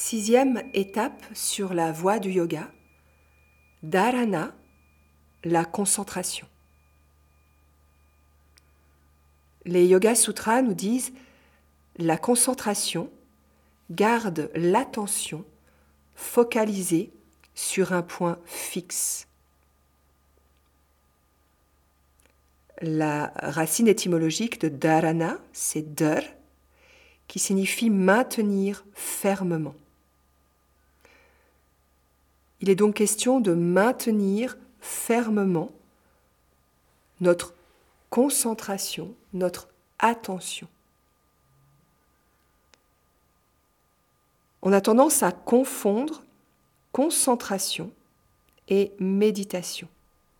Sixième étape sur la voie du yoga, dharana, la concentration. Les Yoga Sutras nous disent la concentration garde l'attention focalisée sur un point fixe. La racine étymologique de dharana, c'est dar, qui signifie maintenir fermement. Il est donc question de maintenir fermement notre concentration, notre attention. On a tendance à confondre concentration et méditation.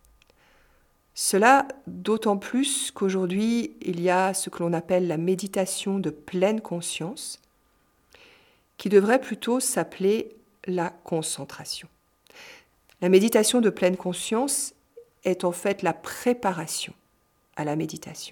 Cela d'autant plus qu'aujourd'hui, il y a ce que l'on appelle la méditation de pleine conscience, qui devrait plutôt s'appeler la concentration. La méditation de pleine conscience est en fait la préparation à la méditation.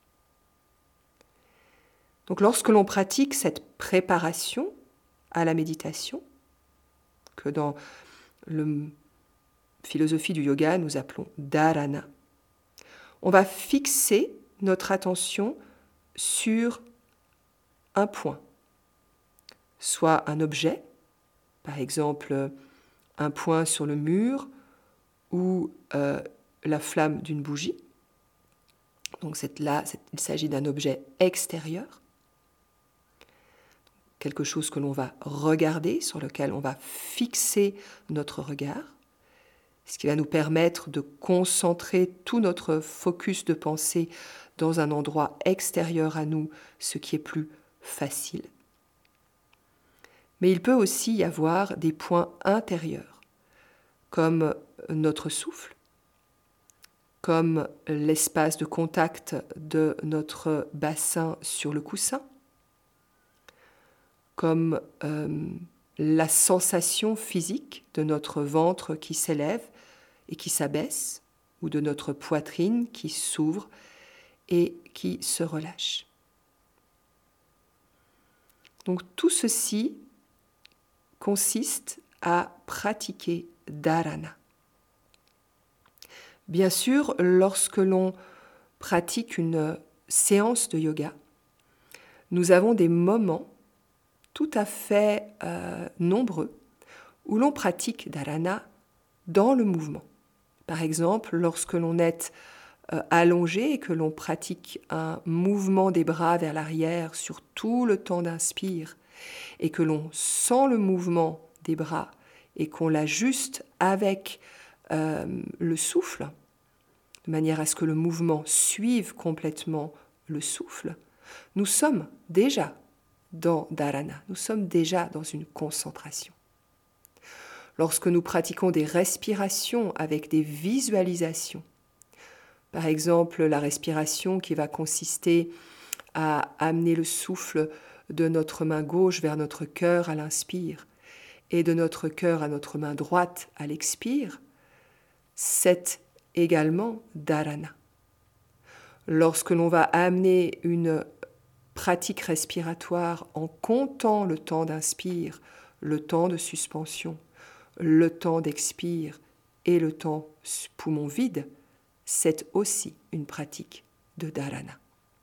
Donc lorsque l'on pratique cette préparation à la méditation, que dans la philosophie du yoga nous appelons dharana, on va fixer notre attention sur un point, soit un objet, par exemple un point sur le mur ou la flamme d'une bougie. Donc il s'agit d'un objet extérieur, quelque chose que l'on va regarder, sur lequel on va fixer notre regard, ce qui va nous permettre de concentrer tout notre focus de pensée dans un endroit extérieur à nous, ce qui est plus facile. Mais il peut aussi y avoir des points intérieurs, comme notre souffle, comme l'espace de contact de notre bassin sur le coussin, comme la sensation physique de notre ventre qui s'élève et qui s'abaisse, ou de notre poitrine qui s'ouvre et qui se relâche. Donc tout ceci consiste à pratiquer dharana. Bien sûr, lorsque l'on pratique une séance de yoga, nous avons des moments tout à fait nombreux où l'on pratique dharana dans le mouvement. Par exemple, lorsque l'on est allongé et que l'on pratique un mouvement des bras vers l'arrière sur tout le temps d'inspire et que l'on sent le mouvement des bras et qu'on l'ajuste avec le souffle, de manière à ce que le mouvement suive complètement le souffle, nous sommes déjà dans dharana, nous sommes déjà dans une concentration. Lorsque nous pratiquons des respirations avec des visualisations, par exemple la respiration qui va consister à amener le souffle de notre main gauche vers notre cœur à l'inspire et de notre cœur à notre main droite à l'expire, c'est également dharana. Lorsque l'on va amener une pratique respiratoire en comptant le temps d'inspire, le temps de suspension, le temps d'expire et le temps poumon vide, c'est aussi une pratique de dharana.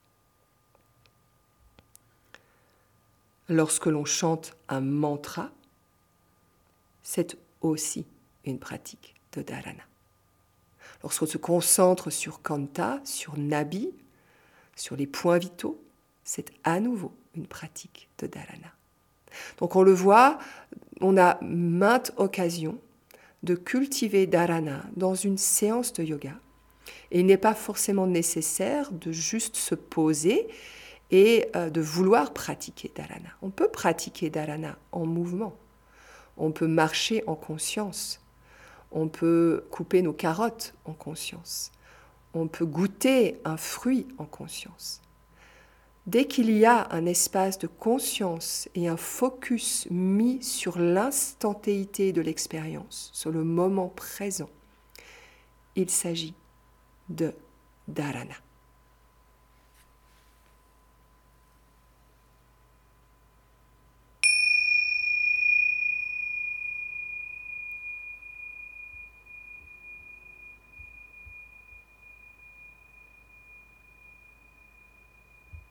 Lorsque l'on chante un mantra, c'est aussi une pratique de dharana. Lorsqu'on se concentre sur kanta, sur nabi, sur les points vitaux, c'est à nouveau une pratique de dharana. Donc on le voit, on a maintes occasions de cultiver dharana dans une séance de yoga. Et il n'est pas forcément nécessaire de juste se poser et de vouloir pratiquer dharana. On peut pratiquer dharana en mouvement. On peut marcher en conscience. On peut couper nos carottes en conscience. On peut goûter un fruit en conscience. Dès qu'il y a un espace de conscience et un focus mis sur l'instantanéité de l'expérience, sur le moment présent, il s'agit de dharana.